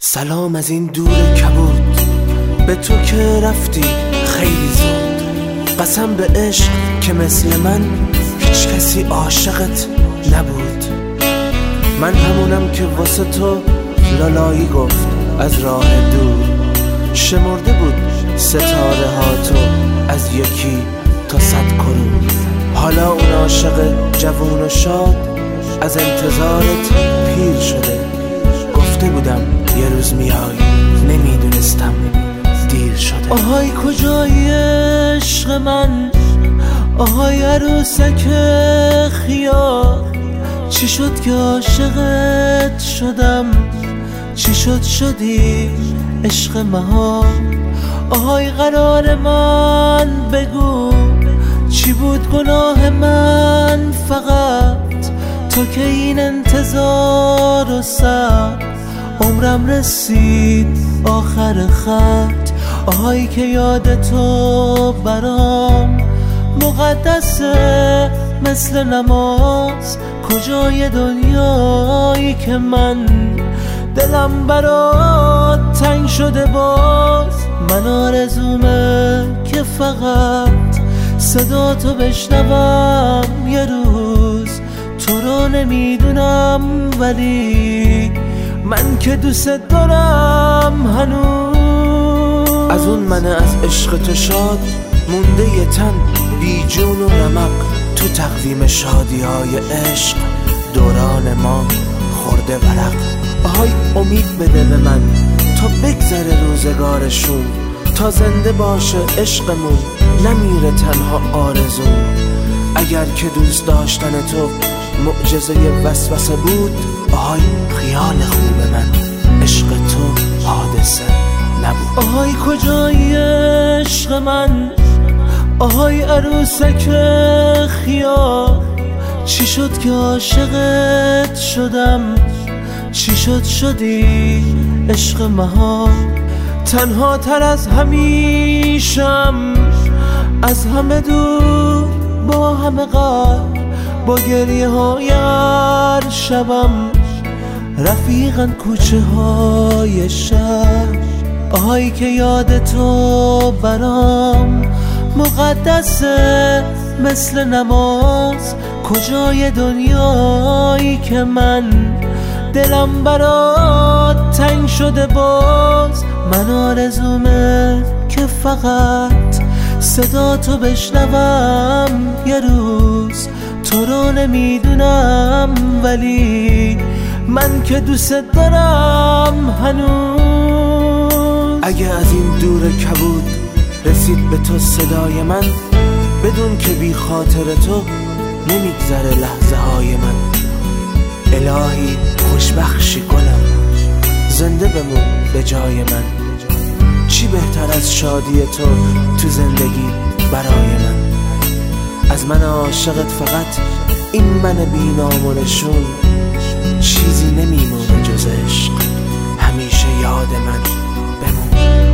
سلام از این دور کبود، به تو که رفتی خیلی زود. قسم به عشق که مثل من هیچ کسی عاشقت نبود. من همونم که واسه تو لالایی گفت از راه دور. شمرده بود ستاره ها تو از یکی تا 100 کرور. حالا اون عاشق جوون و شاد از انتظارت پیر شده. گفته بودم یه روز میای، نمیدونستم دیر شده. آهای کجای عشق من، آهای عروسک خیار. چی شد که عاشقت شدم، چی شد شدی عشق مها. آهای قرار من بگو، چی بود گناه من فقط. تو که این انتظار و صبر عمرم رسید آخر خط. آهای که یاد تو برام مقدسه مثل نماز. کجای دنیایی که من دلم برات تنگ شده باز. من آرزومه که فقط صدا تو بشنوم یه روز. تو رو نمیدونم ولی من که دوست دارم هنوز. از اون من از عشق تو شاد مونده یه تن بی جون و رمق. تو تقویم شادی های عشق دوران ما خورده ورق. آهای امید بده به من تا بگذره روزگارشون، تا زنده باشه عشقمون نمیره تنها آرزو. اگر که دوست داشتن تو معجزه وسوسه بود، آهای خیال خوب من عشق تو حادثه نبود. آهای کجای عشق من، آهای عروسک خیار. چی شد که عاشقت شدم، چی شد شدی عشق مها. تنها تر از همیشم، از همه دور با همه قرب. با گریه های هر شبم رفیقن کوچه های شب. آهایی که یاد تو برام مقدسه مثل نماز. کجای دنیایی که من دلم برات تنگ شده باز. من آرزومه که فقط صدا تو بشنوم یه روز. تو رو نمیدونم ولی من که دوست دارم هنوز. اگه از این دور کبود رسید به تو صدای من، بدون که بی خاطر تو نمیگذره لحظه های من. الهی خوشبخشی گلم، زنده بمون به جای من. چی بهتر از شادی تو زندگی برای من. از من عاشقت فقط این من بی نام و نشون. چیزی نمیمونه جز عشق، همیشه یاد من بمون.